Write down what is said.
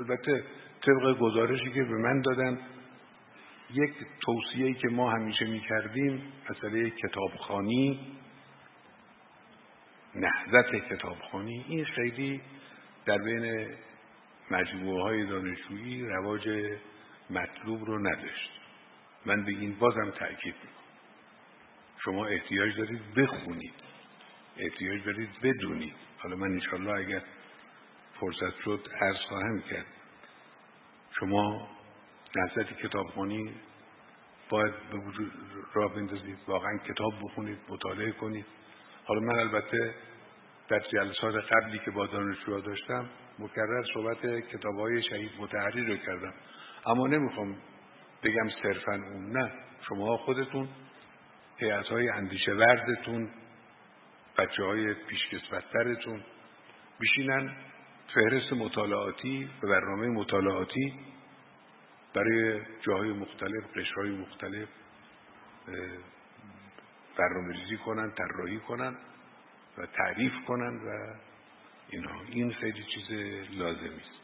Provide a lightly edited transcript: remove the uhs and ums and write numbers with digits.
البته طبق گزارشی که به من دادن، یک توصیه‌ای که ما همیشه می‌کردیم مسئله کتابخوانی، نهضت کتابخوانی، این خیلی در بین مجموعه‌های دانشجویی رواج مطلوب رو نداشت. من به این بازم تأکید میکنم. شما احتیاج دارید بخونید، احتیاج دارید بدونید. حالا من انشالله اگر فرصت شد عرض خواهم کرد. شما نهضت کتابخوانی باید به وجود راه بندازید، واقعا کتاب بخونید، مطالعه کنید. حالا من البته در جلسات قبلی که با دانشجوها داشتم مکرر صحبت کتاب‌های شهید مطهری رو کردم، اما نمیخوام بگم صرفاً اون، نه، شما خودتون، هیئت‌های اندیشه وردتون، بچه‌های پیشکسوت‌ترتون بشینن فهرست مطالعاتی و برنامه مطالعاتی برای جاهای مختلف، قشرهای مختلف برنامه‌ریزی کنن، طراحی کنن و تعریف کنن و اینها. این خیلی چیز لازمی است.